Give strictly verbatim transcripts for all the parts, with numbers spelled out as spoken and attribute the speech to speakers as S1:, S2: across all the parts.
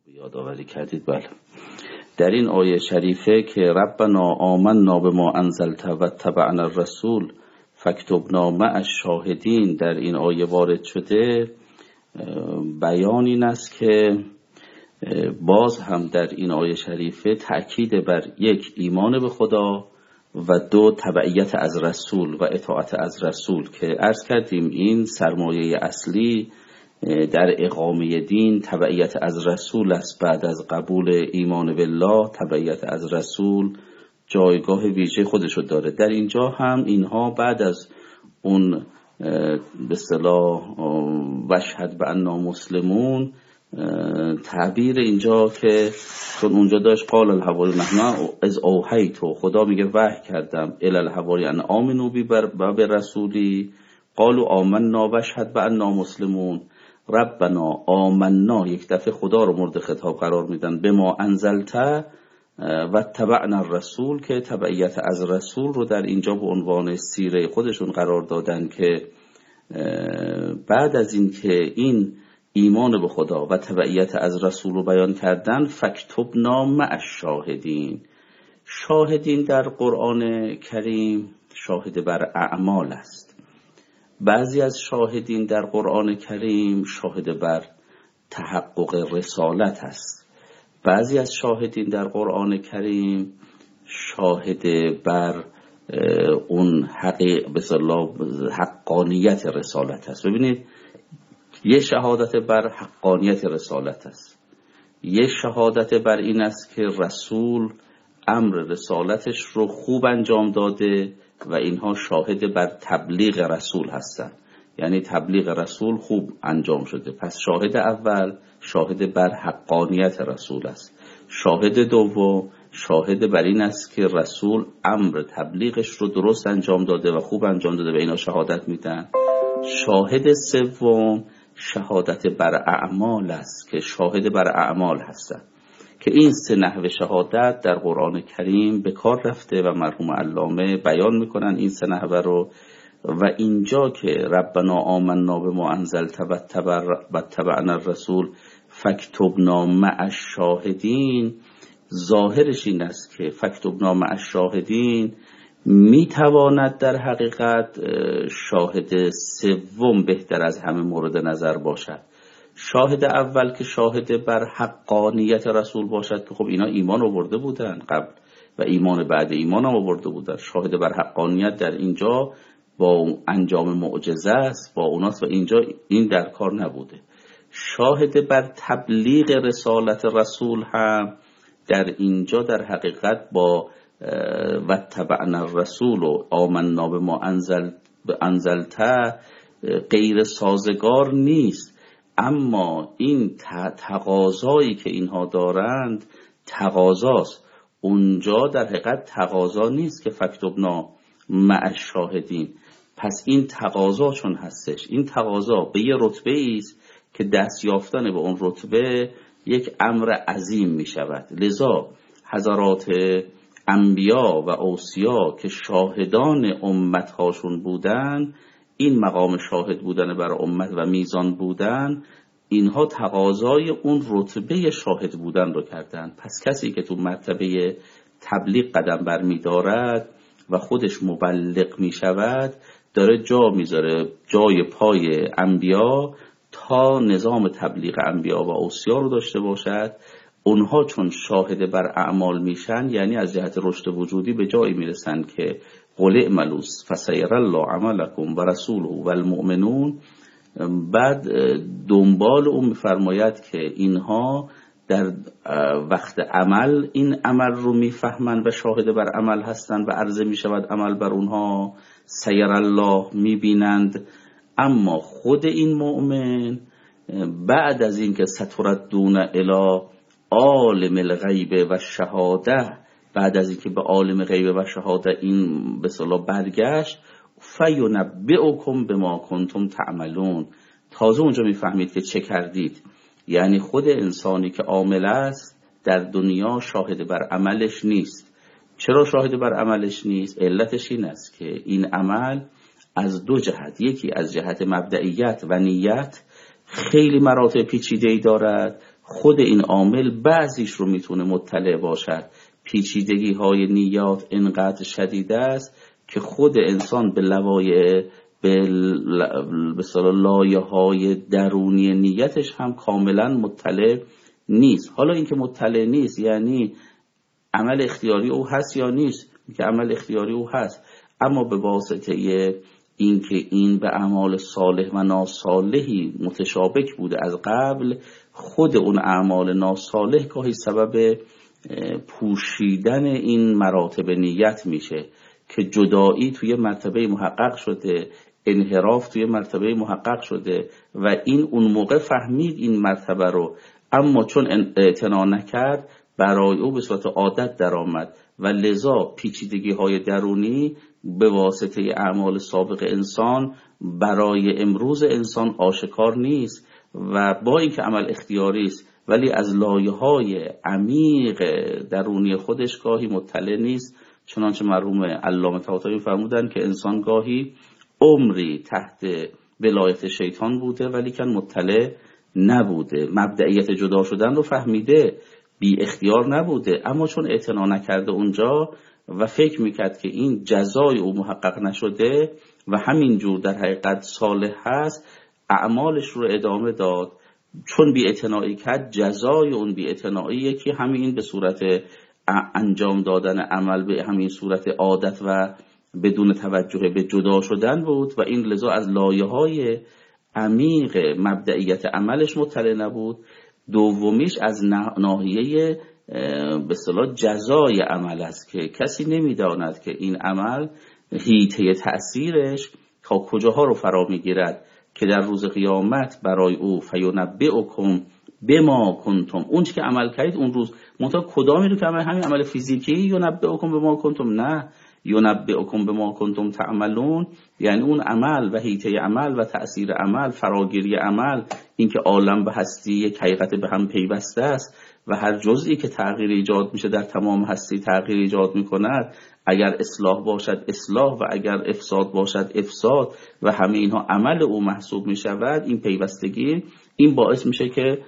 S1: یادآوری کردید. بله، در این آیه شریفه که ربنا آمنا بما انزلت و اتبعنا الرسول فاکتبنا مع الشاهدین در این آیه وارد شده، بیان این است که باز هم در این آیه شریفه تأکید بر یک، ایمان به خدا و دو، تبعیت از رسول و اطاعت از رسول که عرض کردیم این سرمایه اصلی در اقامه دین تبعیت از رسول است. بعد از قبول ایمان بالله تبعیت از رسول جایگاه ویژه خودشو داره. در اینجا هم اینها بعد از اون به اصطلاح وشهد بأننا مسلمون، تعبیر اینجا که چون اونجا داشت قال الحواری نحن از اوحیت، خدا میگه وحی کردم الی الحواری ان آمنو بی بر رسولی قالوا آمنا وشهد بأننا مسلمون. ربنا آمنا یک دفعه خدا رو مورد خطاب قرار میدن، به ما انزلت و تبعنا الرسول که تبعیت از رسول رو در اینجا به عنوان سیره خودشون قرار دادن که بعد از این که این ایمان به خدا و تبعیت از رسول رو بیان کردن فاکتبنا مع الشاهدین. شاهدین در قرآن کریم شاهد بر اعمال است. بعضی از شاهدین در قرآن کریم شاهد بر تحقق رسالت است. بعضی از شاهدین در قرآن کریم شاهد بر اون حقیق بسلا حقانیت رسالت است. ببینید، یه شهادت بر حقانیت رسالت است، یه شهادت بر این است که رسول امر رسالتش رو خوب انجام داده و اینها شاهد بر تبلیغ رسول هستند، یعنی تبلیغ رسول خوب انجام شده. پس شاهد اول شاهد بر حقانیت رسول است. شاهد دوم شاهد بر این است که رسول امر تبلیغش رو درست انجام داده و خوب انجام داده و اینا شهادت میدن. شاهد سوم شهادت بر اعمال است که شاهد بر اعمال هستند که این سه نحوه شهادت در قرآن کریم به کار رفته و مرحوم علامه بیان میکنن این سه نحوه رو. و اینجا که ربنا آمنا بما انزلت و اتبعنا الرسول فاکتبنا مع الشاهدین، ظاهرش این است که فاکتبنا مع الشاهدین میتواند در حقیقت شاهد سوم بهتر از همه مورد نظر باشد. شاهد اول که شاهد بر حقانیت رسول باشد که خب اینا ایمان آورده بودن قبل و ایمان بعد ایمان هم آورده بودن. شاهد بر حقانیت در اینجا با انجام معجزه است، با اوناست و اینجا این در کار نبوده. شاهد بر تبلیغ رسالت رسول هم در اینجا در حقیقت با و تبعنا الرسول و آمنا بما انزل انزلت غیر سازگار نیست، اما این تقاضایی که اینها دارند تقاضاست. اونجا در حقیقت تقاضا نیست که فاکتبنا مع الشاهدین. پس این تقاضا چون هستش، این تقاضا به یه رتبه است که دست یافتن به اون رتبه یک امر عظیم می شود. لذا حضرات انبیا و اوصیا که شاهدان امتهاشون بودن، این مقام شاهد بودن بر امت و میزان بودن، اینها تقاضای اون رتبه شاهد بودن رو کردن. پس کسی که تو مرتبه تبلیغ قدم بر می دارد و خودش مبلغ می شود، داره جا میذاره جای پای انبیا تا نظام تبلیغ انبیا و اوصیا رو داشته باشد. اونها چون شاهد بر اعمال میشن، یعنی از جهت رشد وجودی به جایی میرسن که قل اعملوا فسیر الله عملکم و رسوله و المؤمنون. بعد دنبال اون میفرماید که اینها در وقت عمل این عمل رو میفهمن و شاهد بر عمل هستن و عرضه میشود عمل بر اونها، سیر الله میبینند. اما خود این مؤمن بعد از این که ستردون الی عالم الغیب و شهاده، بعد از این که به عالم غیب و شهاده این به اصطلاح برگشت، فینبئکم بما کنتم تعملون، تازه اونجا میفهمید که چه کردید. یعنی خود انسانی که عامل است در دنیا شاهد بر عملش نیست. چرا شاهد بر عملش نیست؟ علتش این است که این عمل از دو جهت، یکی از جهت مبدئیت و نیت خیلی مراتب پیچیده‌ای دارد، خود این عامل بعضیش رو میتونه مطلع باشد. پیچیدگی های نیات انقدر شدید است که خود انسان به لوایح به لایه های درونی نیتش هم کاملا مطلع نیست. حالا اینکه مطلع نیست یعنی عمل اختیاری او هست یا نیست؟ که عمل اختیاری او هست، اما به واسطه اینکه این به اعمال صالح و ناصالحی متشابک بوده از قبل، خود اون اعمال ناصالح گاهی سبب پوشیدن این مراتب نیت میشه که جدایی توی مرتبه محقق شده، انحراف توی مرتبه محقق شده و این اون موقع فهمید این مرتبه رو، اما چون اعتنا نکرد برای او به صورت عادت در آمد و لذا پیچیدگی های درونی به واسطه اعمال سابق انسان برای امروز انسان آشکار نیست و با اینکه عمل اختیاری است ولی از لایه های عمیق درونی خودش گاهی مطلع نیست. چنانچه مرحوم علامه طباطبایی فرمودن که انسان گاهی عمری تحت ولایت شیطان بوده ولی که مطلع نبوده، مبدئیت جدا شدن رو فهمیده، بی اختیار نبوده، اما چون اعتنا نکرده اونجا و فکر میکرد که این جزای او محقق نشده و همین جور در حقیقت صالح هست، اعمالش رو ادامه داد. چون بی اعتنایی کرد جزای اون بی اعتنایی که همین به صورت انجام دادن عمل به همین صورت عادت و بدون توجه به جدا شدن بود و این لذا از لایه های عمیق مبدئیت عملش مطلع نبود. دومیش از ناحیه به اصطلاح جزای عمل است که کسی نمیداند که این عمل حیطه تأثیرش تا کجاها رو فرا میگیرد که در روز قیامت برای او فینبئکم بما کنتم، اون چی که عمل کردید اون روز، منتها کدامی رو که عمل، همین عمل فیزیکی، ینبئکم بما کنتم، نه ینبئکم بما کنتم تعملون، یعنی اون عمل و حیطه عمل و تأثیر عمل، فراگیری عمل، اینکه عالم به هستی یک حقیقت به هم پیوسته است و هر جزئی که تغییر ایجاد میشه در تمام هستی تغییر ایجاد میکند، اگر اصلاح باشد اصلاح و اگر افساد باشد افساد و همه اینها عمل او محسوب میشود. این پیوستگی این باعث میشه که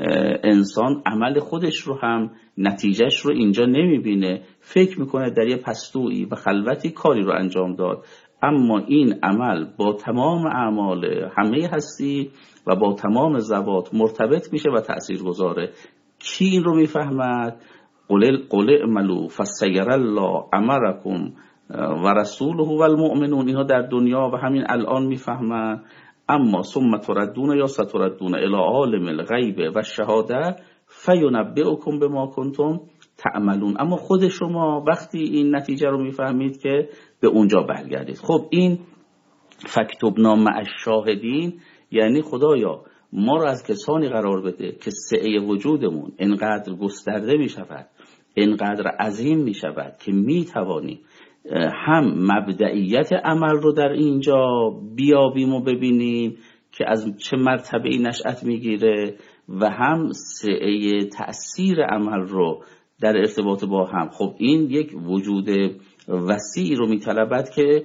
S1: انسان عمل خودش رو هم نتیجهش رو اینجا نمیبینه، فکر میکنه در یه پستویی و خلوتی کاری رو انجام داد، اما این عمل با تمام اعمال همه هستی و با تمام ذوات مرتبط میشه و تأثیر گذاره. کی این رو میفهمد؟ قل قل اعملوا فسیر الله امرکم و رسوله و المؤمنون، اینها در دنیا و همین الان میفهمن. اما ثم تردون یا ستردون الی عالم الغیب و الشهاده فینبئکم بما کنتم تعملون. اما خود شما وقتی این نتیجه رو میفهمید که به اونجا برگردید. خب این فاکتبنا مع الشاهدین یعنی خدایا ما رو از کسانی قرار بده که سعه وجودمون انقدر گسترده می شود، انقدر عظیم می شود که می توانیم هم مبدئیت عمل رو در اینجا بیابیم و ببینیم که از چه مرتبه‌ای نشأت میگیره و هم سعه تأثیر عمل رو در ارتباط با هم. خب این یک وجود وسیع رو میطلبد که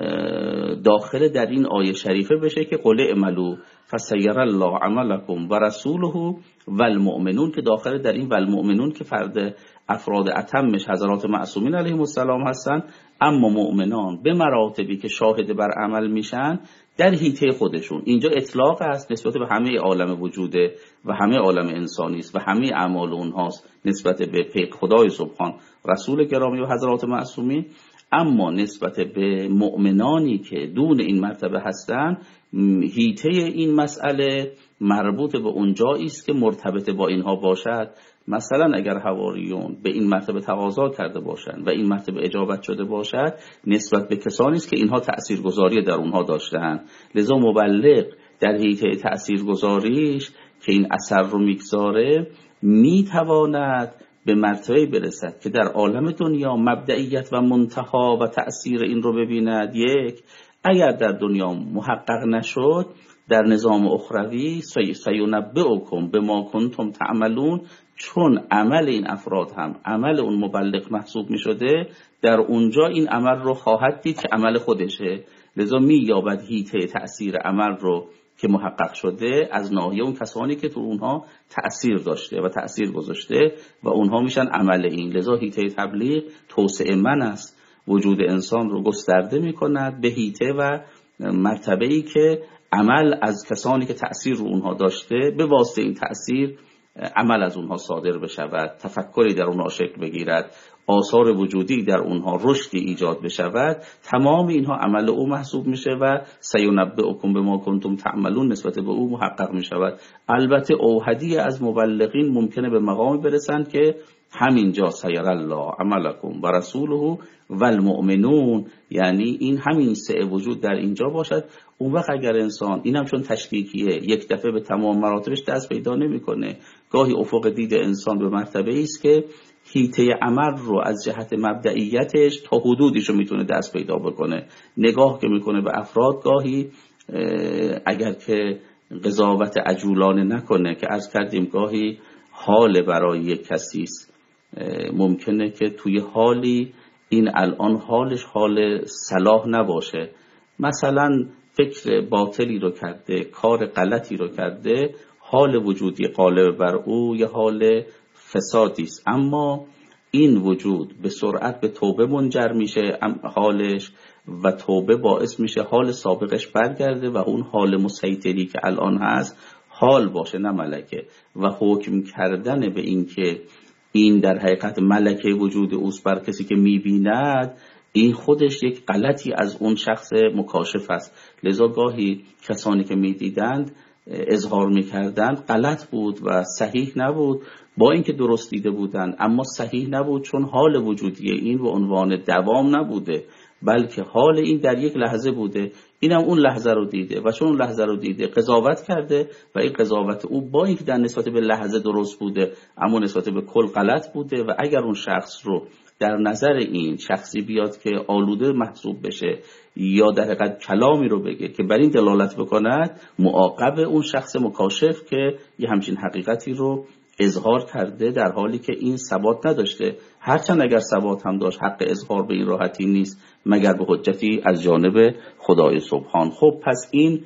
S1: داخل در این آیه شریفه بشه که قل اعملوا فسیر الله عملکم و رسوله و المؤمنون، که داخل در این و المؤمنون که فرد افراد اتمش حضرات معصومین علیهم السلام هستن، اما مؤمنان به مراتبی که شاهد بر عمل میشن در حیطه خودشون. اینجا اطلاق است نسبت به همه عالم وجوده و همه عالم انسانی است و همه اعمال اونهاست نسبت به پیغ خدای سبحان، رسول گرامی و حضرات معصومین. اما نسبت به مؤمنانی که دون این مرتبه هستن، حیطه این مسئله مربوط به اونجایی است که مرتبط با اینها باشد. مثلا اگر حواریون به این مرتبه تقاضا کرده باشند و این مرتبه اجابت شده باشد، نسبت به کسانی است که اینها تاثیرگذاری در اونها داشتند. لذا مبلغ در حیطه تاثیرگذاریش که این اثر رو میگذاره میتواند به مرتبه برسد که در عالم دنیا مبدئیت و منتها و تأثیر این رو ببیند. یک، اگر در دنیا محقق نشد، در نظام اخروی سینبئکم بما کنتم تعملون، چون عمل این افراد هم عمل اون مبلغ محسوب می شده، در اونجا این عمل رو خواهد دید که عمل خودشه. لذا می یابد حیطه تأثیر عمل رو که محقق شده از ناحیه اون کسانی که تو اونها تأثیر داشته و تأثیر گذاشته و اونها میشن عمل این. لذا حیطه تبلیغ توسعه من است، وجود انسان رو گسترده میکند به حیطه و مرتبه‌ای که عمل از کسانی که تأثیر رو اونها داشته به واسطه این تأثیر عمل از اونها صادر بشود، تفکری در اونها شکل بگیرد، آثار وجودی در اونها رشدی ایجاد بشود. تمام اینها عمل او محسوب میشه و سینبئکم بما کنتم تعملون نسبت به او محقق میشود. البته اوحدی از مبلغین ممکنه به مقامی برسند که همینجا سیر الله عملکم و رسوله و المؤمنون، یعنی این همین سه وجود در اینجا باشد. اون وقت اگر انسان اینم چون تشکیکیه یک دفعه به تمام مراتبش دست پیدا نمیکنه، گاهی افق دید انسان به مرتبه است که حیطه عمل رو از جهت مبدئیتش تا حدودیش رو میتونه دست پیدا بکنه. نگاه که میکنه به افراد گاهی اگر که قضاوت عجولانه نکنه که عرض کردیم گاهی حال برای یک کسی است، ممکنه که توی حالی این الان حالش حال صلاح نباشه، مثلا فکر باطلی رو کرده، کار غلطی رو کرده، حال وجودی غالب بر او یه حال فسادی است، اما این وجود به سرعت به توبه منجر میشه حالش و توبه باعث میشه حال سابقش برگرده و اون حال مسیطری که الان هست حال باشه نه ملکه. و حکم کردن به این که این در حقیقت ملکه وجود اوست بر کسی که میبیند، این خودش یک غلطی از اون شخص مکاشف است. لذا گاهی کسانی که میدیدند اظهار میکردند غلط بود و صحیح نبود، با اینکه درست دیده بودند اما صحیح نبود، چون حال وجودی این به عنوان دوام نبوده بلکه حال این در یک لحظه بوده. اینم اون لحظه رو دیده و چون اون لحظه رو دیده قضاوت کرده و این قضاوت او با اینکه در نسبت به لحظه درست بوده اما نسبت به کل غلط بوده و اگر اون شخص رو در نظر این شخصی بیاد که آلوده محسوب بشه یا در حقیقت کلامی رو بگه که بر این دلالت بکند، معاقب اون شخص مکاشف که یه همچین حقیقتی رو اظهار کرده در حالی که این ثبات نداشته، هرچند اگر ثبات هم داشت حق اظهار به این راحتی نیست مگر به حجتی از جانب خدای سبحان. خب پس این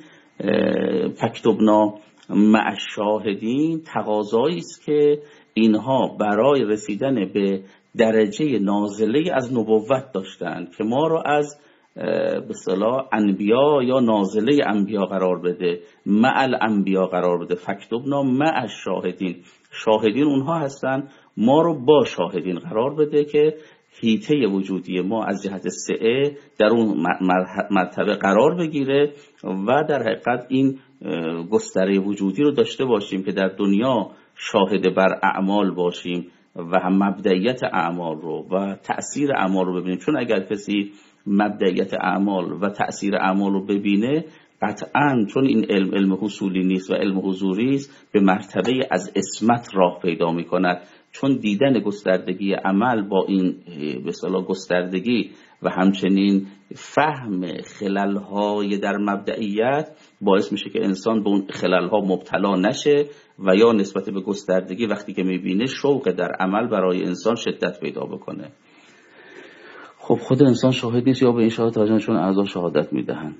S1: فاکتبنا مع الشاهدین تقاضایی است که اینها برای رسیدن به درجه نازله از نبوت داشتند که ما رو از به اصطلاح انبیا یا نازله انبیا قرار بده، مع الانبیا قرار بده. فاکتبنا مع الشاهدین، شاهدین اونها هستن، ما رو با شاهدین قرار بده که حیطه وجودی ما از جهت سعه در اون مرتبه قرار بگیره و در حقیقت این گستره وجودی رو داشته باشیم که در دنیا شاهد بر اعمال باشیم و هم مبدئیت اعمال رو و تأثیر اعمال رو ببینیم. چون اگر کسی مبدئیت اعمال و تأثیر اعمال رو ببینه قطعاً، چون این علم علم حصولی نیست و علم حضوری است، به مرتبه از عصمت راه پیدا می کند، چون دیدن گستردگی عمل با این به اصطلاح گستردگی و همچنین فهم خلل‌های در مبدئیت باعث میشه که انسان به اون خلل‌ها مبتلا نشه و یا نسبت به گستردگی وقتی که میبینه شوق در عمل برای انسان شدت پیدا بکنه. خب خود انسان شاهد نیست یا به این شاهد تاجن، چون اعضا شهادت میدهند.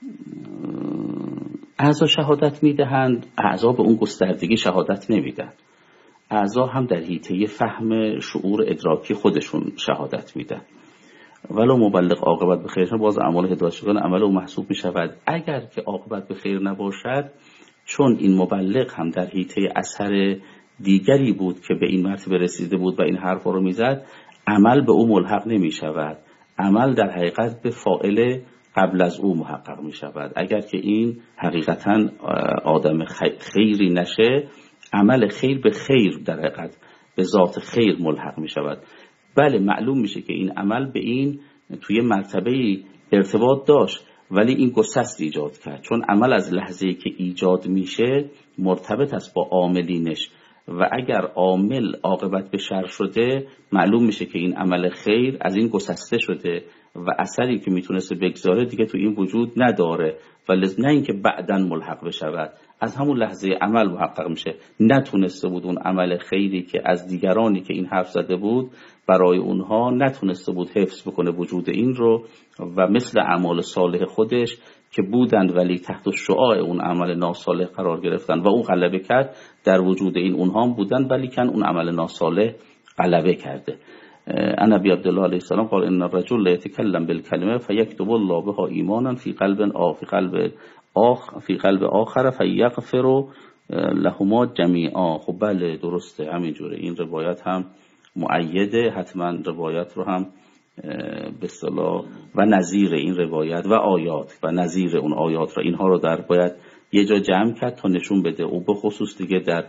S1: اعضا شهادت میدهند، اعضا به اون گستردگی شهادت نمیدن. اعضا هم در حیطه فهم شعور ادراکی خودشون شهادت میدن. ولو مبلغ عاقبت به خیر باز اعمال هدایت شدن عمل او محسوب میشود. اگر که عاقبت به خیر نباشد، چون این مبلغ هم در حیطه اثر دیگری بود که به این مرتبه رسیده بود و این حرفا رو میزد، عمل به او ملحق نمی شود. عمل در حقیقت به فاعل قبل از او محقق می شود. اگر که این حقیقتا آدم خیری نشه، عمل خیر به خیر در حقیقت به ذات خیر ملحق می شود. بله معلوم میشه که این عمل به این توی مرتبه ارتباط داشت، ولی این گسست ایجاد کرد، چون عمل از لحظه‌ای که ایجاد میشه مرتبط است با عاملینش و اگر عامل عاقبت به شر شده، معلوم میشه که این عمل خیر از این گسسته شده و اثری که میتونسته بگذاره دیگه تو این وجود نداره و لازم نه اینکه بعداً ملحق بشود، از همون لحظه عمل محقق میشه. نتونسته بود اون عمل خیری که از دیگرانی که این حرف زده بود برای اونها نتونسته بود حفظ بکنه وجود این رو و مثل اعمال صالح خودش که بودند ولی تحت شعاع اون عمل ناصالح قرار گرفتن و اون غلبه کرد، در وجود این اونها هم بودند ولی کن اون عمل ناصالح غلبه کرده. انا ابی عبدالله علیه السلام قال ان الرجل لا يتكلم بالكلمه فيكتب الله بها ایمانا في قلب آخر في قلب آخر في قلب آخر فيغفر لهما جمیعا. خب بله درسته، همینجوره. این روایت هم مؤیده، حتما روایت رو هم به اصطلاح و نظیر این روایت و آیات و نظیر اون آیات رو، اینها رو در باید یه جا جمع کرد تا نشون بده. او به خصوص دیگه در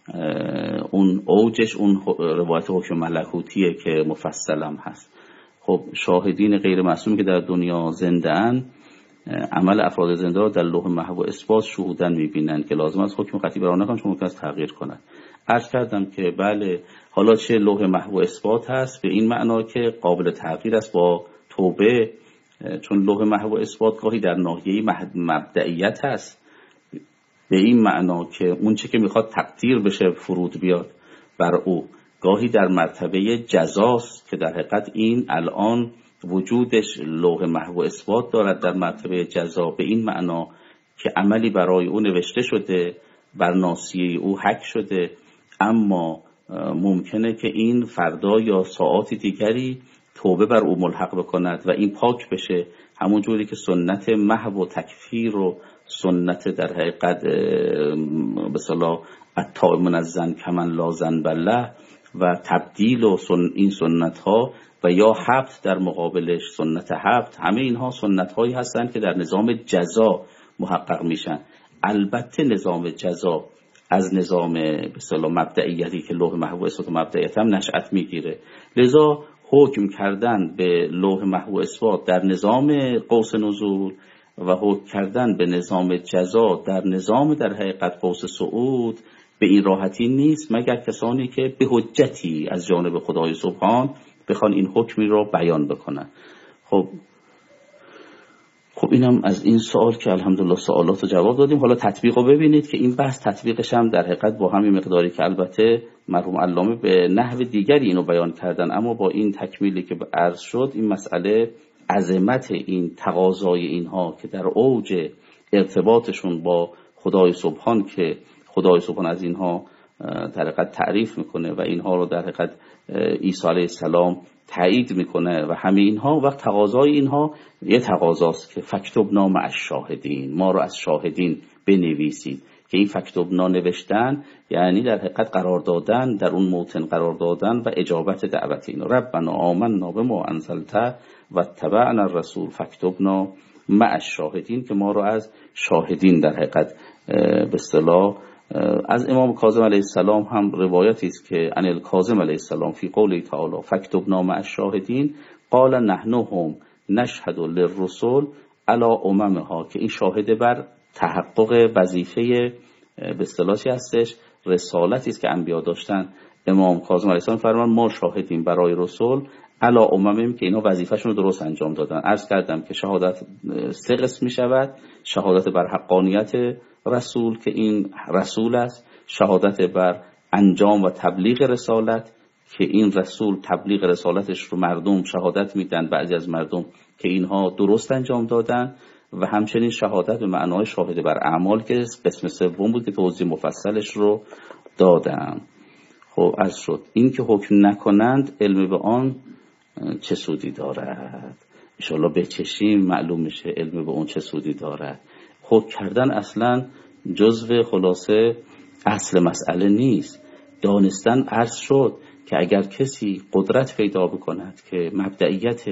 S1: اون اوجش اون روایت حکم ملکوتیه که مفصلم هست. خب شاهدین غیر معصومی که در دنیا زنده ان، عمل افراد زنده را در لوح محو اثبات شهودن میبینن که لازم است حکم قطعی بر آن نکنند چون ممکن است تغییر کند. عرض کردم که بله، حالا چه لوح محو اثبات هست به این معنا که قابل تغییر است با توبه، چون لوح محو اثبات گاهی در ناحیه مبدئیت هست به این معنا که اون چه که میخواد تقدیر بشه فرود بیاد بر او، گاهی در مرتبه جزاست که در حقیقت این الان وجودش لوح محو اثبات دارد در مرتبه جزا، به این معنا که عملی برای او نوشته شده، بر ناصیه او حک شده، اما ممکنه که این فردا یا ساعات دیگری توبه بر او ملحق بکند و این پاک بشه، همون جوری که سنت محو و تکفیر و سنت در حقیقت به اصطلاح التائب من الذنب کمن لا ذنب له و تبدیل و سن این سنت ها و یا حبط در مقابلش سنت حبط، همه اینها سنت هایی هستند که در نظام جزا محقق میشن. البته نظام جزا از نظام به اصطلاح مبدئیتی که لوح محو اثبات و مبدئیت هم نشأت میگیره، لذا حکم کردن به لوح محو اثبات در نظام قوس نزول و حکم کردن به نظام جزا در نظام در حقیقت قوس صعود به این راحتی نیست، مگر کسانی که به حجتی از جانب خدای سبحان بخوان این حکمی رو بیان بکنن. خب خب اینم از این سوال که الحمدلله سوالات رو جواب دادیم. حالا تطبیق رو ببینید که این بحث تطبیقش هم در حقیقت با همین مقداری که البته مرحوم علامه به نحو دیگری اینو بیان کردن، اما با این تکمیلی که عرض شد، این مسئله عظمت این تقاضای اینها که در اوج ارتباطشون با خدای سبحان که خدای سبحان از اینها در حقیقت تعریف میکنه و اینها رو در حقیقت عیسی علیه السلام تایید میکنه و همه اینها، وقت تقاضای اینها یه تقاضاست که فکتبنا مع الشاهدین، ما رو از شاهدین بنویسید، که این فکتبنا نوشتن یعنی در حقیقت قرار دادن، در اون موطن قرار دادن و اجابت دعوت اینو. ربنا آمنا بما انزلت و اتبعنا الرسول فکتبنا مع الشاهدین، که ما رو از شاهدین در حقیقت به اصطلاح از امام کاظم علیه السلام هم روایتی است که عن الکاظم علیه السلام فی قوله تعالی فکتبنا مع الشاهدین قال نحن هم نشهد للرسل علی اممها، که این شاهد بر تحقق وظیفه به اصطلاحی هستش، رسالتی است که انبیا داشتن. امام کاظم علیه السلام فرمان ما شاهدیم برای رسول علی اممهم که اینا وظیفه‌شون رو درست انجام دادن. عرض کردم که شهادت سه قسم می شود: شهادت بر حقانیت رسول که این رسول است، شهادت بر انجام و تبلیغ رسالت که این رسول تبلیغ رسالتش رو مردم شهادت میدن، بعضی از مردم که اینها درست انجام دادن، و همچنین شهادت به معنای شاهد بر اعمال که قسم سوم بود که توضیح مفصلش رو دادم. خب عرض شد این که حکم نکنند علم به آن چه سودی دارد، انشاءالله بچشیم معلوم میشه علم به اون چه سودی دارد. حکم کردن اصلا جزو خلاصه اصل مسئله نیست. دانستن عرض شد که اگر کسی قدرت پیدا بکند که مبدئیت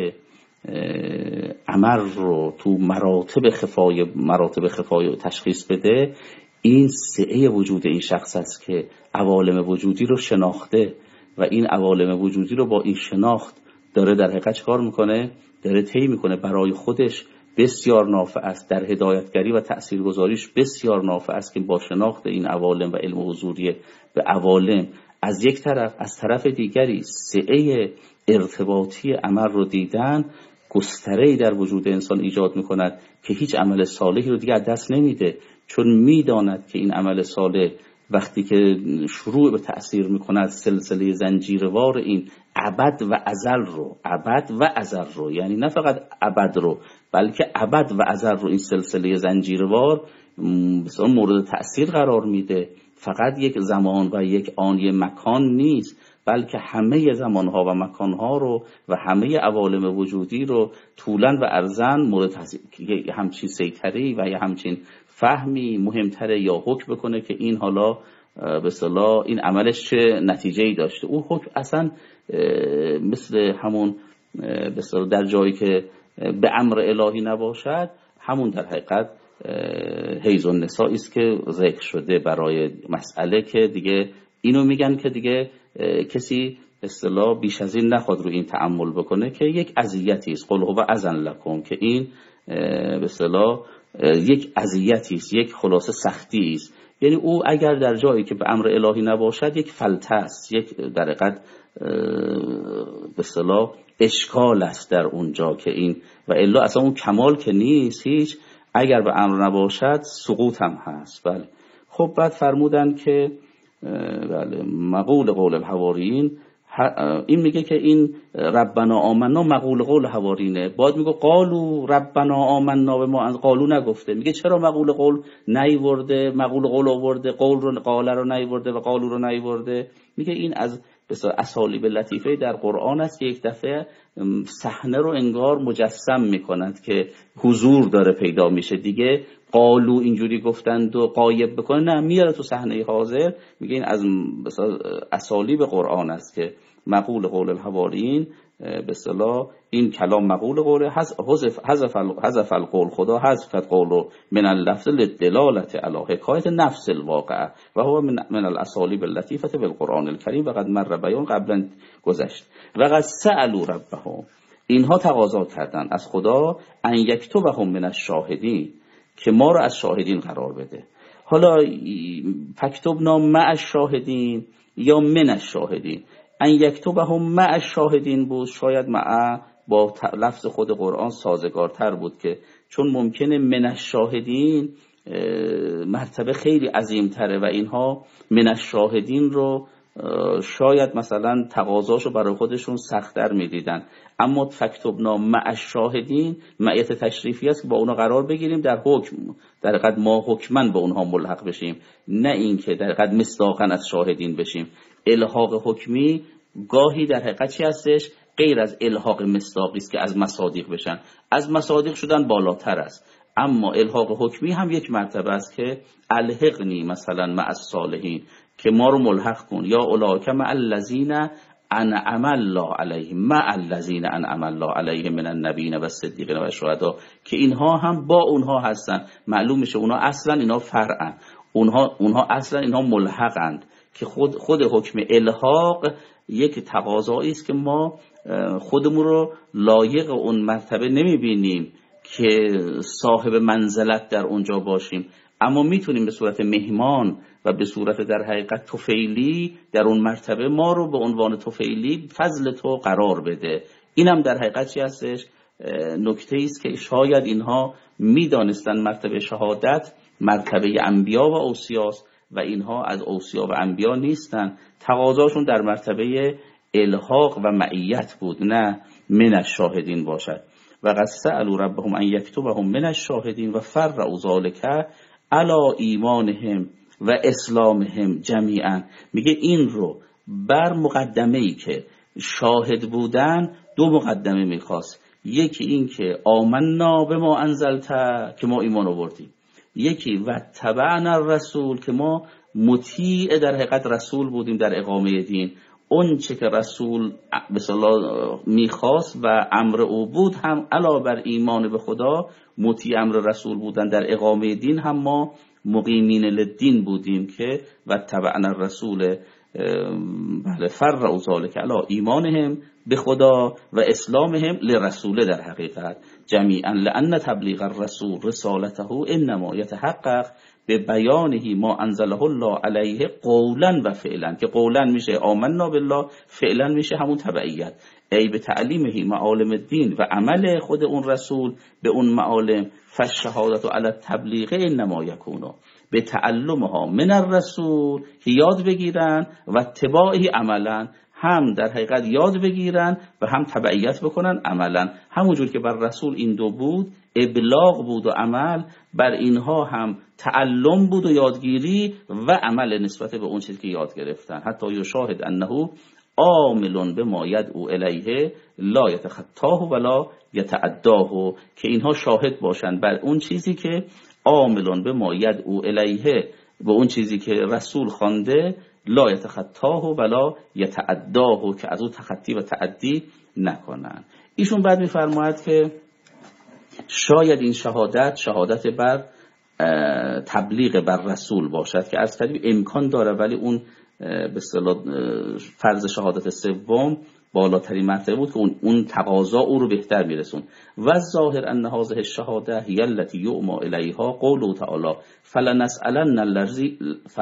S1: عمل رو تو مراتب خفای مراتب خفای تشخیص بده، این سعه وجود این شخص است که عوالم وجودی رو شناخته و این عوالم وجودی رو با این شناخت داره در حقیقت چکار میکنه؟ داره طی میکنه. برای خودش بسیار نافع است، در هدایتگری و تأثیرگذاریش بسیار نافع است که با شناخت این عوالم و علم حضوری به عوالم از یک طرف، از طرف دیگری سعه ارتباطی عمل رو دیدن گستره‌ای در وجود انسان ایجاد میکند که هیچ عمل صالحی رو دیگه از دست نمیده، چون میداند که این عمل صالح وقتی که شروع به تأثیر میکنه از سلسله زنجیروار این ابد و ازل رو، ابد و ازل رو، یعنی نه فقط ابد رو بلکه ابد و ازل رو، این سلسله زنجیروار مثلا مورد تأثیر قرار میده. فقط یک زمان و یک آن یک مکان نیست، بلکه همه زمانها و مکانها رو و همه عوالم وجودی رو طولاً و عرضاً مورد تأثیر، همچین سیطره‌ای و یا همچین فهمی مهمتره یا حکم بکنه که این حالا به اصطلاح این عملش چه نتیجه‌ای داشته. او حکم اصلا مثل همون به اصطلاح در جایی که به امر الهی نباشد، همون در حقیقت حیز النساء است که ذکر شده برای مسئله که دیگه اینو میگن که دیگه کسی اصطلاح بیش از این نخواد رو این تأمل بکنه که یک اذیتی است. قل هو اذن لکم، که این به اصطلاح یک اذیتی است، یک خلاصه سختی است. یعنی او اگر در جایی که به امر الهی نباشد یک فلته است، یک در حقیقت به اصطلاح اشکال است در اونجا که این و الا اصلا اون کمال که نیست هیچ، اگر به امر نباشد سقوط هم هست. بله. خب بعد فرمودن که بله مقول قول الحواریین، این میگه که این ربنا آمنا مقول قول حوارینه. بعد میگه قالو ربنا آمنا به ما، قالو نگفته. میگه چرا مقول قول نیورده، مقول قول آورده، قول رو قاله رو نیورده و قالو رو نیورده؟ میگه این از بسیار اسالیب لطیفه در قرآن است که یک دفعه صحنه رو انگار مجسم میکنند که حضور داره پیدا میشه دیگه. قالو اینجوری گفتند و قایب بکنه، نه، میاره تو صحنه حاضر. میگه این از اسالیب قرآن است که مقول قول الحواریین به اصطلاح این کلام مقول قوله، حذف حذف حذف القول، خدا حذف کرد قول من اللفظ للدلالت علی حکایت نفس الواقع و هو من من الاسالیب اللطیفه بالقرآن الکریم و قد مر بیان قبلا گذشت. و قد سألوا ربهم، اینها تقاضا کردن از خدا ان یکتبهم من الشاهدین، که ما رو از شاهدین قرار بده. حالا فکتبنا مع الشاهدین یا من الشاهدین، ان یکتبهم مع الشاهدین بود، شاید مع با لفظ خود قرآن سازگارتر بود، که چون ممکنه من الشاهدین مرتبه خیلی عظیمتره و اینها من الشاهدین رو شاید مثلا تقاضاشو برای خودشون سخت‌تر می‌دیدن. اما فکتبنا مع الشاهدین معیت تشریفی است که با اونا قرار بگیریم در حکم، در حقیقت ما حکماً به اونها ملحق بشیم، نه اینکه در حقیقت مصداقاً از شاهدین بشیم. الحاق حکمی گاهی در حقیقت چی هستش؟ غیر از الحاق مصداقی است که از مصادیق بشن، از مصادیق شدن بالاتر است. اما الحاق حکمی هم یک مرتبه است که الحقنی مثلا مع الصالحین، که ما رو ملحق کن، یا اولئک مع الذین انعم الله علیهم، مع الذین انعم الله علیهم من النبیین و الصدیقین و الشهداء، که اینها هم با اونها هستن. معلوم میشه اونها اصلا اینا فرعن، اونها اونها اصلا اینها ملحقند، که خود خود حکم الحاق یک تقاضایی است که ما خودمون رو لایق اون مرتبه نمیبینیم که صاحب منزلت در اونجا باشیم، اما میتونیم به صورت مهمان و به صورت در حقیقت طفیلی در اون مرتبه ما رو به عنوان طفیلی فضل تو قرار بده. اینم در حقیقت چی هستش؟ نکته است که شاید اینها میدانستن مرتبه شهادت مرتبه انبیا و اوصیاست و اینها از اوصیا و انبیا نیستن، تقاضاشون در مرتبه الحاق و معیت بود، نه من الشاهدین باشد. و قد سألوا ربهم ان یکتبهم من الشاهدین و فرعوا ذلک علی ایمانهم و اسلامهم جمیعا. میگه این رو بر مقدمه‌ای که شاهد بودن دو مقدمه میخواست، یکی این که آمنا به ما انزلت، که ما ایمان آوردیم، یکی و تبعنا الرسول، که ما مطیع در حقیقت رسول بودیم در اقامه دین. اون چه که رسول به اصطلاح میخواست و امر او بود هم علاوه بر ایمان به خدا مطیع امر رسول بودن در اقامه دین هم ما مقیمین للدین بودیم، که و تبعنا الرسول بله فرعوا ذلک علی ایمانهم به خدا و اسلامهم لرسوله در حقیقت جمیعا، لان تبلیغ الرسول رسالته انما یتحقق به بیانه ما انزله الله علیه قولا و فعلا، که قولا میشه آمنا بالله، فعلا میشه همون تبعیت، ای به تعلیمه معالم الدین و عمل خود اون رسول به اون معالم، فالشهادت علی التبلیغ انما یکون به تعلمها من الرسول که یاد بگیرن و اتباعی عملا، هم در حقیقت یاد بگیرن و هم تبعیت بکنن عملا. همونجور که بر رسول این دو بود، ابلاغ بود و عمل، بر اینها هم تعلم بود و یادگیری و عمل نسبت به اون چیزی که یاد گرفتن. حتی یشاهد انه عامل بما یدعو الیه لا یتخطاه ولا یتعداه، که اینها شاهد باشن بر اون چیزی که عامل بما یدعو الیه، به اون چیزی که رسول خوانده، لا یتخطاه ولا یتعداه، که از اون تخطی و تعدی نکنن. ایشون بعد میفرماید که شاید این شهادت شهادت بر تبلیغ بر رسول باشد، که از کردیم امکان داره، ولی اون به اصطلاح فرض شهادت سوم بالاترین مرتبه بود که اون اون تقاضا او رو بهتر میرسون. و ظاهر ان هذه الشهاده هی التي یؤمى الیها قوله تعالی فلنسألن الذی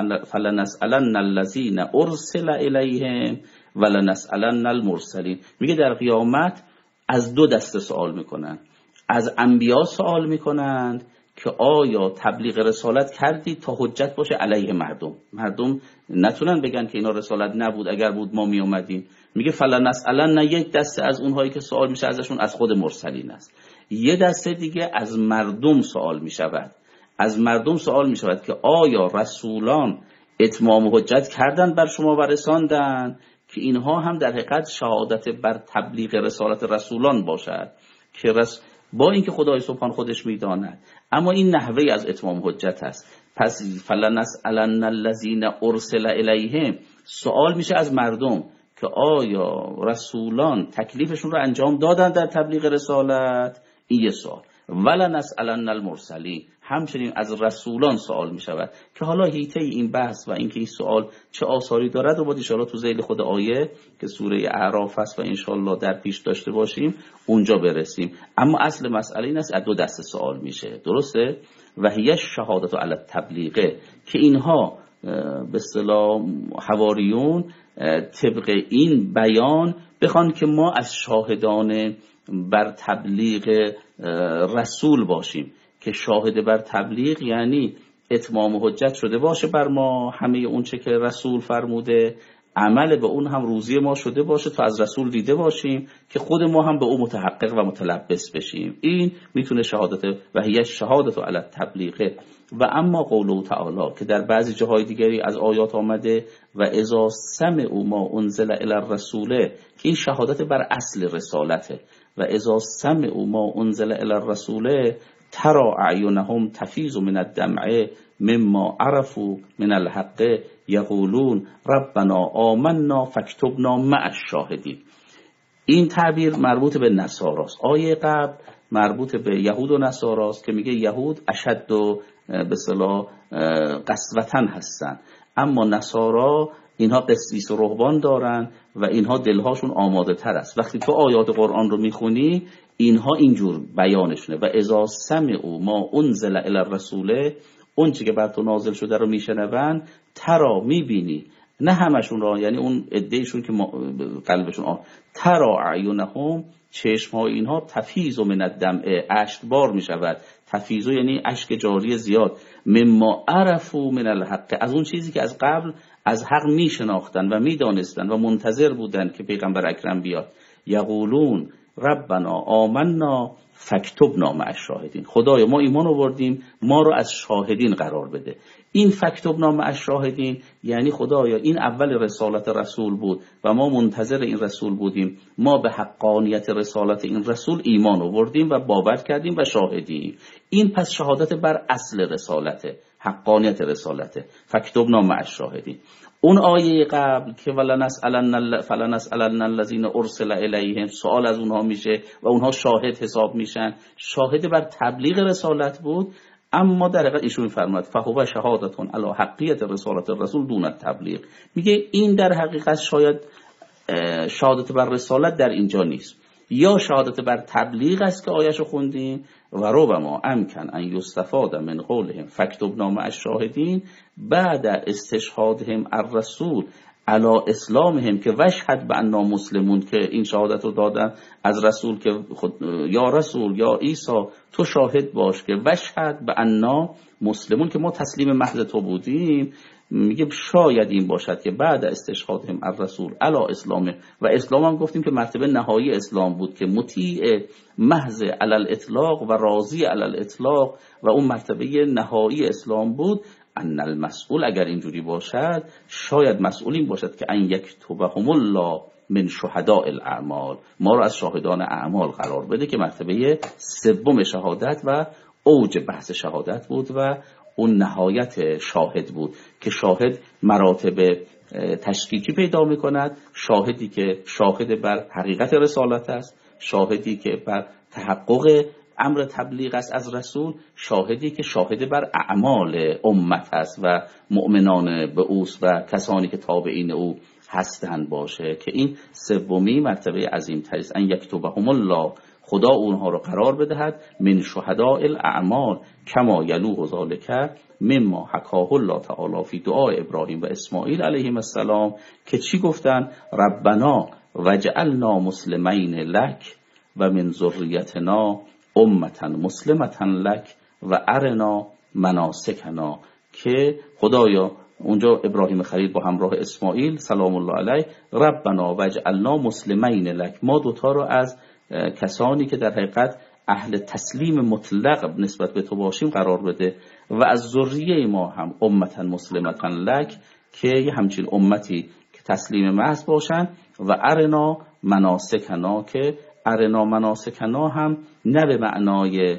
S1: فلنسألن الذین ارسل الیهم ولنسألن المرسلین. میگه در قیامت از دو دسته سوال میکنن. از انبیا سوال میکنند که آیا تبلیغ رسالت کردید تا حجت باشه علیه مردم، مردم نتونن بگن که اینا رسالت نبود، اگر بود ما می اومدیم. میگه فلنسألن، یک دسته از اونهایی که سوال میشه ازشون از خود مرسلین است. یه دسته دیگه از مردم سوال میشود. از مردم سوال میشود که آیا رسولان اتمام حجت کردن بر شما و رساندن، که اینها هم در حقیقت شهادت بر تبلیغ رسالت رسولان باشد، که رس با اینکه خدای سبحان خودش میداند، اما این نحوه از اتمام حجت است. پس فلنسألن الذین ارسل الیهم، سوال میشه از مردم که آیا رسولان تکلیفشون رو انجام دادن در تبلیغ رسالت، این یه سوال. ولنسألن المرسلین، همچنین از رسولان سوال میشود، که حالا هیته این بحث و اینکه این سوال چه آثاری دارد رو باید ان شاءالله تو ذیل خود آیه که سوره اعراف است و ان شاءالله در پیش داشته باشیم اونجا برسیم. اما اصل مسئله این است از دو دسته سوال میشه، درسته؟ و هی شهادت علی التبلیغه، که اینها به اصطلاح حواریون طبق این بیان بخوان که ما از شاهدان بر تبلیغ رسول باشیم، که شاهد بر تبلیغ یعنی اتمام حجت شده باشه بر ما همه اون چه که رسول فرموده، عمل به اون هم روزی ما شده باشه تا از رسول دیده باشیم، که خود ما هم به اون متحقق و متلبس بشیم. این میتونه شهادت و هی شهادت علی التبلیغ. و اما قوله تعالی که در بعضی جاهای دیگری از آیات آمده و اذا سمعوا ما انزل الی الرسول، که این شهادت بر اصل رسالته. و اذا سمعوا ما انزل الی الرسول ترى اعینهم تفیض من الدمع مما عرفوا من الحق یقولون ربنا آمنا فاکتبنا مع الشاهدین. این تعبیر مربوط به نصاراست. آیه قبل مربوط به یهود و نصاراست که میگه یهود اشد و به اصطلاح قسوتن هستن، اما نصارا اینها قسیس و رهبان دارن و اینها دلهاشون آماده تر است. وقتی تو آیات قرآن رو میخونی اینها اینجور بیانشونه. و اذا سمعوا ما انزل الی الرسول، اون چی که بر تو نازل شده رو میشنون، ترا میبینی، نه همشون را، یعنی اون عدهشون که قلبشون آه، ترا اعینهم، چشم های اینها تفیض من الدمع، اشک بار میشود. تفیض یعنی اشک جاری زیاد، مما عرفوا من الحق، از اون چیزی که از قبل از حق میشناختن و میدانستن و منتظر بودن که پیغمبر اکرم بیاد. یقولون ربنا آمنا فاکتبنا مع الشاهدین، خدایا ما ایمان آوردیم، ما رو از شاهدین قرار بده. این فاکتبنا مع الشاهدین یعنی خدایا این اول رسالت رسول بود و ما منتظر این رسول بودیم، ما به حقانیت رسالت این رسول ایمان آوردیم و باور کردیم و شاهدیم. این پس شهادت بر اصل رسالته، حقانیت رسالته. فاکتبنا مع الشاهدین. اون آیه قبل که ولنسألن فلنسألن الذین ارسل الیهم، سوال از اونها میشه و اونها شاهد حساب میشن، شاهد بر تبلیغ رسالت بود. اما در حقیقت ایشون فرمود فهو شهادتون علی حقیقت رسالت الرسول دون التبلیغ. میگه این در حقیقت شاید شهادت بر رسالت در اینجا نیست، یا شهادت بر تبلیغ است که آیه‌شو خوندیم. و ربما امکن ان یستفاد من قولهم فاکتبنا مع الشاهدین بعد استشهادهم الرسول علی اسلامهم که وشهد بأننا مسلمون، که این شهادت رو دادن از رسول که خود یا رسول یا عیسی تو شاهد باش که وشهد بأننا مسلمون، که ما تسلیم محض تو بودیم. میگه شاید این باشد که بعد استشهادهم الرسول علی اسلامه، و اسلام هم گفتیم که مرتبه نهایی اسلام بود که مطیع محض علی الاطلاق و راضی علی الاطلاق، و اون مرتبه نهایی اسلام بود. ان المسئول، اگر اینجوری باشد شاید مسئول این باشد که ان یکتبهم الله من شهداء الاعمال، ما رو از شاهدان اعمال قرار بده، که مرتبه سوم شهادت و اوج بحث شهادت بود و اون نهایت شاهد بود، که شاهد مراتب تشکیکی پیدا می کند. شاهدی که شاهد بر حقیقت رسالت است، شاهدی که بر تحقق امر تبلیغ است از رسول، شاهدی که شاهد بر اعمال امت است و مؤمنان به اوست و کسانی که تابعین او هستند باشه، که این سومی مرتبه عظیم تر است. ان یکتبهم الله، خدا اونها رو قرار بدهد من شهداء الاعمال کما یلوح ذلک مما حکاه الله تعالی فی دعای ابراهیم و اسماعیل علیهم السلام، که چی گفتن؟ ربنا وجعلنا مسلمین لک و من ذریتنا امتا مسلمتا لک و ارنا مناسکنا، که خدایا اونجا ابراهیم خلیل با همراه اسماعیل سلام الله علیه، ربنا وجعلنا مسلمین لک، ما دوتا رو از کسانی که در حقیقت اهل تسلیم مطلق نسبت به تو باشیم قرار بده، و از ذریه ما هم امتا مسلمتا لک، که یه همچین امتی که تسلیم محض باشن، و ارنا مناسکنا، که ارنا مناسکنا هم نه به معنای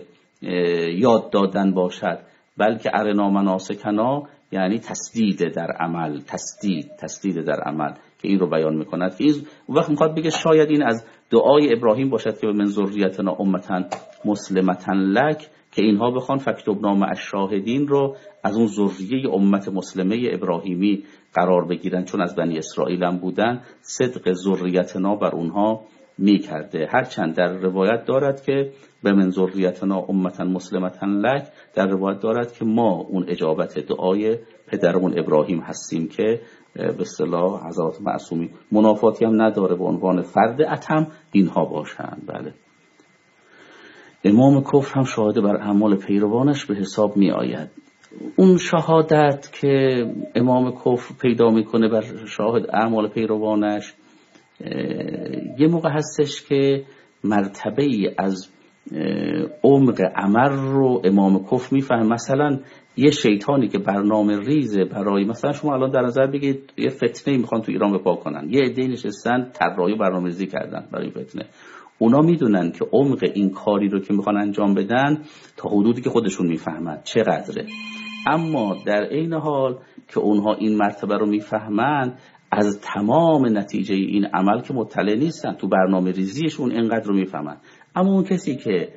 S1: یاد دادن باشد، بلکه ارنا مناسکنا یعنی تسدید در عمل، تسدید تسدید در عمل، که این رو بیان میکند. که این وقت میخواد بگه شاید این از دعای ابراهیم باشد که من ذریتنا امتا مسلمتا لک، که اینها بخوان فکتبنا مع الشاهدین رو از اون ذریه امت مسلمه ابراهیمی قرار بگیرن، چون از بنی اسرائیل هم بودن، صدق ذریتنا بر اونها میکرده. هرچند در روایت دارد که به من ذریتنا امتا مسلمتا لک، در روایت دارد که ما اون اجابت دعای پدرمون ابراهیم هستیم، که به اصطلاح حضرات معصومی منافاتی هم نداره به عنوان فرد اتم اینها باشند. بله، امام کفر هم شاهد بر اعمال پیروانش به حساب می آید. اون شهادت که امام کفر پیدا میکنه بر شاهد اعمال پیروانش، یه موقع هستش که مرتبه ای از عمق عمل رو امام کفر میفهم. مثلا یه شیطانی که برنامه ریزه برای، مثلا شما الان در نظر بگید یه فتنه میخوان تو ایران بپا کنن، یه عده نشستن طراحی برنامه ریزی کردن برای فتنه، اونا میدونن که عمق این کاری رو که میخوان انجام بدن تا حدودی که خودشون میفهمن چقدره، اما در عین حال که اونها این مرتبه رو میفهمن، از تمام نتیجه این عمل که مطلع نیستن، تو برنامه ریزیشون اینقدر رو میفهمن. اما اون کسی که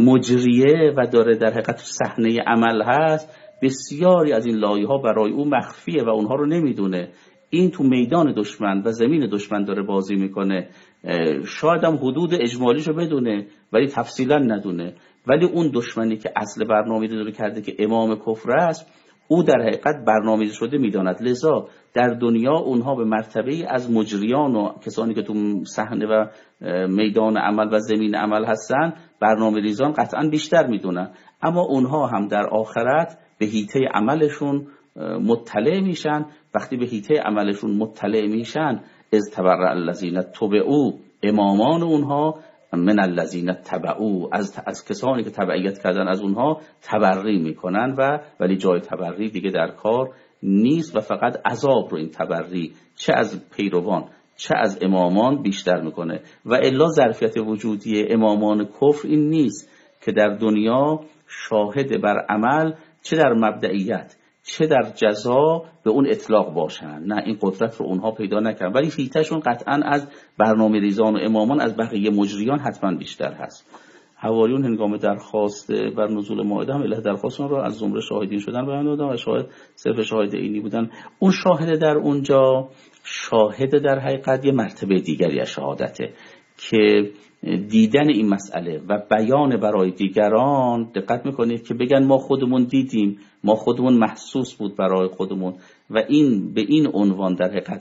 S1: مجریه و داره در حقیقت صحنه عمل هست، بسیاری از این لایه ها برای او مخفیه و اونها رو نمیدونه. این تو میدان دشمن و زمین دشمن داره بازی میکنه، شاید هم حدود اجمالیشو بدونه ولی تفصیلا ندونه، ولی اون دشمنی که اصل برنامه رو کرده که امام کفر است، او در حقیقت برنامه‌ریزی شده میداند. لذا در دنیا اونها به مرتبه از مجریان و کسانی که تو صحنه و میدان عمل و زمین عمل هستن، برنامه‌ریزان قطعا بیشتر میدونن، اما اونها هم در آخرت به حیطه عملشون مطلع میشن. وقتی به حیطه عملشون مطلع میشن، از تبرأ الذین تبعوا، امامان اونها من الذین تبعوا، از از کسانی که تبعیت کردن از اونها تبری میکنن، و ولی جای تبری دیگه در کار نیست و فقط عذاب رو این تبری چه از پیروان چه از امامان بیشتر میکنه. و الا ظرفیت وجودی امامان کفر این نیست که در دنیا شاهد بر عمل چه در مبدئیت چه در جزا به اون اطلاق باشن، نه، این قدرت رو اونها پیدا نکردن، ولی فیتشون قطعا از برنامه ریزان و امامان از بقیه مجریان حتما بیشتر هست. حواریون هنگام درخواست بر نزول مائده هم اله درخواستون رو از زمره شاهدین شدن بیان دادن و شاهد صرف شاهد عینی بودن. اون شاهد در اونجا شاهد در حقیقت یه مرتبه دیگری از شهادته که دیدن این مسئله و بیان برای دیگران، دقت میکنید که بگن ما خودمون دیدیم، ما خودمون محسوس بود برای خودمون، و این به این عنوان در حقیقت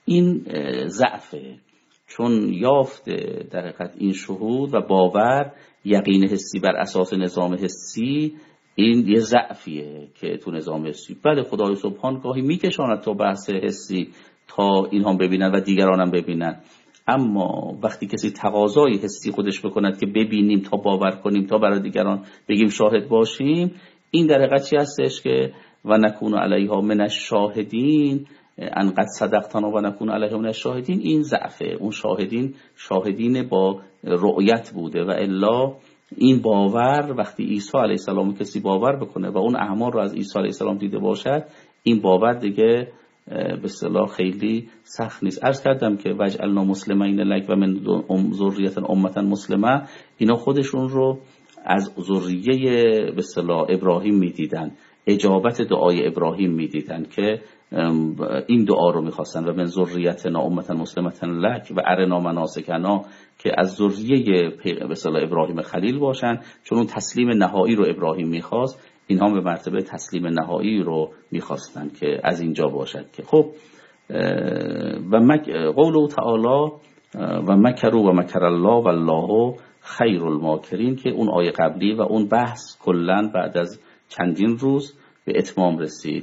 S1: این ضعفه، چون یافت در حقیقت این شهود و باور، یقین حسی بر اساس نظام حسی، این یه ضعفیه که تو نظام حسی. بله خدای سبحان گاهی میکشاند تا بحث حسی تا اینها ببینن و دیگران هم ببینن، اما وقتی کسی تقاضای حسی خودش بکند که ببینیم تا باور کنیم تا برای دیگران بگیم شاهد باشیم، این در حقیقت چی هستش که و نکون علیها من الشاهدین، انقدر صدقتنا و نکون علیها من الشاهدین، این ضعفه. اون شاهدین شاهدین با رؤیت بوده و الا این باور وقتی عیسی علیه السلام کسی باور بکنه و اون اعمال رو از عیسی علیه السلام دیده باشد، این باور دیگه به اصطلاح خیلی سخت نیست. عرض کردم که وجعلنا مسلمین لک و من ذریة امة مسلمه، اینا خودشون رو از ذریه به اصطلاح ابراهیم میدیدن، اجابت دعای ابراهیم میدیدن که این دعا رو میخواستن و من ذریتنا امة مسلمه لک و ارنا مناسکنا، که از ذریه به اصطلاح ابراهیم خلیل باشن، چون اون تسلیم نهایی رو ابراهیم میخواست، اینها به مرتبه تسلیم نهایی رو میخواستن که از اینجا باشد. که خب و مک قوله تعالی و مکروا و مکر الله و الله خیر الماکرین، که اون آیه قبلی و اون بحث کلا بعد از چندین روز به اتمام رسید.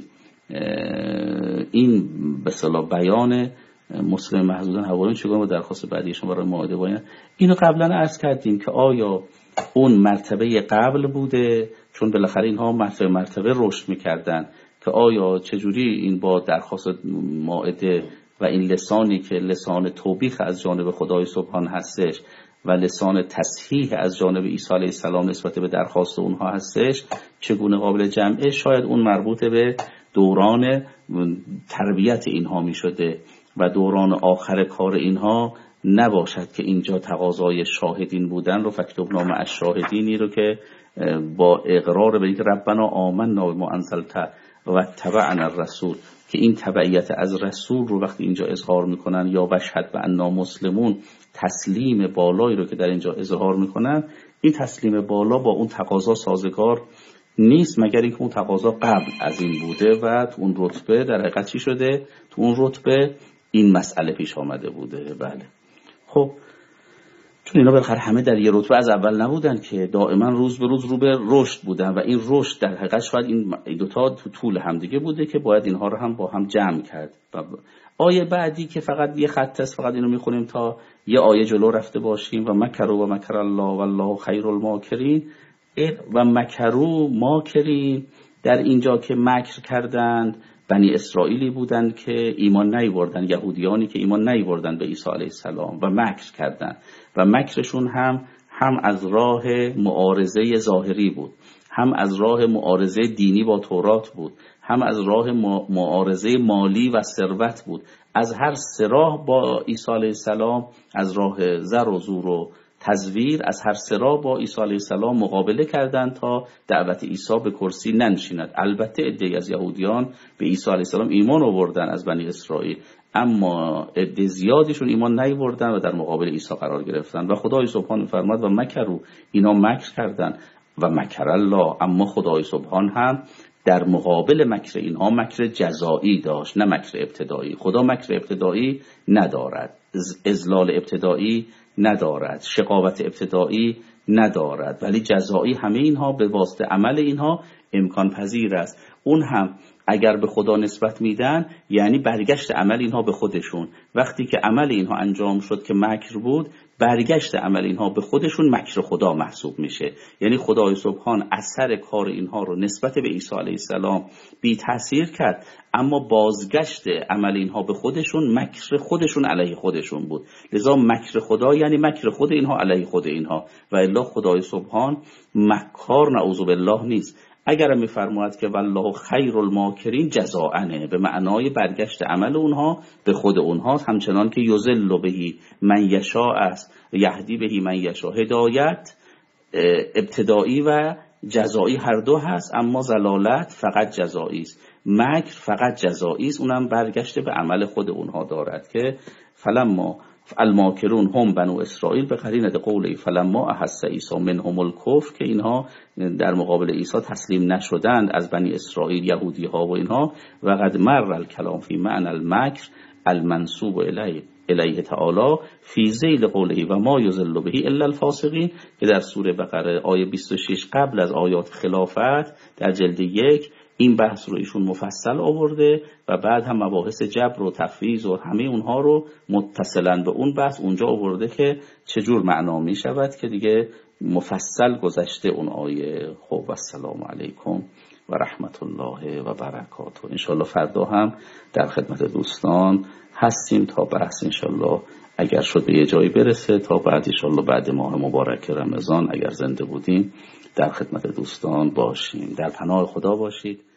S1: این به اصطلاح بیان مسلم محظوظان حوالین چگونه با درخواست بعدیشون برای معاهده باید، اینو قبلا عرض کردیم که آیا اون مرتبه قبل بوده، چون بالاخره اینها مرتبه مرتبه رشد میکردن، که آیا چجوری این با درخواست معاهده و این لسانی که لسان توبیخ از جانب خدای سبحان هستش و لسان تصحیح از جانب عیسی علیه السلام نسبت به درخواست اونها هستش، چگونه قابل جمعه؟ شاید اون مربوط به دوران تربیت اینها می شده و دوران آخر کار اینها نباشد که اینجا تقاضای شاهدین بودن رو فکتبنا مع الشاهدینی رو که با اقرار به اینکه ربنا آمنا بما انزلت و اتبعنا الرسول، که این تبعیت از رسول رو وقتی اینجا اظهار میکنن، یا بشهد بأننا مسلمون، تسلیم بالایی رو که در اینجا اظهار میکنن، این تسلیم بالا با اون تقاضا سازگار نیست، مگر اینکه اون تقاضا قبل از این بوده و تو اون رتبه در حقیقت چی شده؟ تو اون رتبه این مسئله پیش آمده بوده. بله خب چون اینا بالاخره همه در یه رتبه از اول نبودن که دائما روز به روز رو به رشد بودن و این رشد در حقیقت شاید این دوتا تو طول همدیگه بوده که باید اینها رو هم با هم جمع کرد. آیه بعدی که فقط یه خط است، فقط اینو میخونیم تا یه آیه جلو رفته باشیم، و مکروا و مکر الله و الله خیر الماکرین. و مکروا ماکرین، در اینجا که مکر کردند بنی اسرائیلی بودند که ایمان نیاوردن، یهودیانی که ایمان نیاوردن به عیسی علیه السلام و مکر کردند و مکرشون هم هم از راه معارضه ظاهری بود، هم از راه معارضه دینی با تورات بود، هم از راه معارضه مالی و ثروت بود. از هر سه راه با عیسی علیه السلام، از راه زر و زور و تزویر، از هر سه راه با عیسی علیه السلام مقابله کردند تا دعوت عیسی به کرسی ننشیند. البته عده‌ای از یهودیان به عیسی علیه السلام ایمان آوردن از بنی اسرائیل، اما عده زیادیشون ایمان نیاوردن و در مقابل عیسی قرار گرفتن. و خدای سبحان می‌فرماد و مکروا، اینا مکر کردند و مکر الله، اما خدای سبحان هم در مقابل مکر اینها مکر جزایی داشت، نه مکر ابتدایی. خدا مکر ابتدایی ندارد، اذلال ابتدایی ندارد، شقاوت ابتدایی ندارد، ولی جزایی همه اینها به واسطه عمل اینها امکان پذیر است. اون هم اگر به خدا نسبت میدن یعنی برگشت عمل اینها به خودشون. وقتی که عمل اینها انجام شد که مکر بود، برگشت عمل اینها به خودشون مکر خدا محسوب میشه. یعنی خدای سبحان اثر کار اینها رو نسبت به عیسی علیه السلام بی تأثیر کرد، اما بازگشت عمل اینها به خودشون مکر خودشون علیه خودشون بود. لذا مکر خدا یعنی مکر خود اینها علیه خود اینها، و الا خدای سبحان مکار نعوذ بالله نیست. اگر میفرماید که والله خیر الماکرین جزاءنه، به معنای برگشت عمل اونها به خود اونها، همچنان که یضل بهی من یشاء است، یهدی بهی من یشاء. هدایت ابتدایی و جزایی هر دو هست، اما ضلالت فقط جزایی است، مکر فقط جزایی است، اونم برگشت به عمل خود اونها دارد. که فلما الماکرون هم بنو اسرائیل به قرینه قولی فلما احس عیسی منهم الکفر، که اینها در مقابل عیسی تسلیم نشدند از بنی اسرائیل، یهودی ها و اینها. و قد مر الکلام فی معنی المکر، المنسوب الیه الیه تعالی فی ذیل قوله و ما یضل به الا الفاسقین که در سوره بقره آیه بیست و شش قبل از آیات خلافت در جلد یک این بحث رو ایشون مفصل آورده و بعد هم مباحث جبر و تفویض و همه اونها رو متصلاً به اون بحث اونجا آورده که چجور معنا می شود که دیگه مفصل گذشته اون آیه. خب و السلام علیکم و رحمت الله و برکاته. انشالله فردا هم در خدمت دوستان هستیم تا بحث انشالله اگر شد به یه جایی برسه تا بعد انشالله بعد ماه مبارک رمضان اگر زنده بودیم در خدمت دوستان باشیم. در پناه خدا باشید.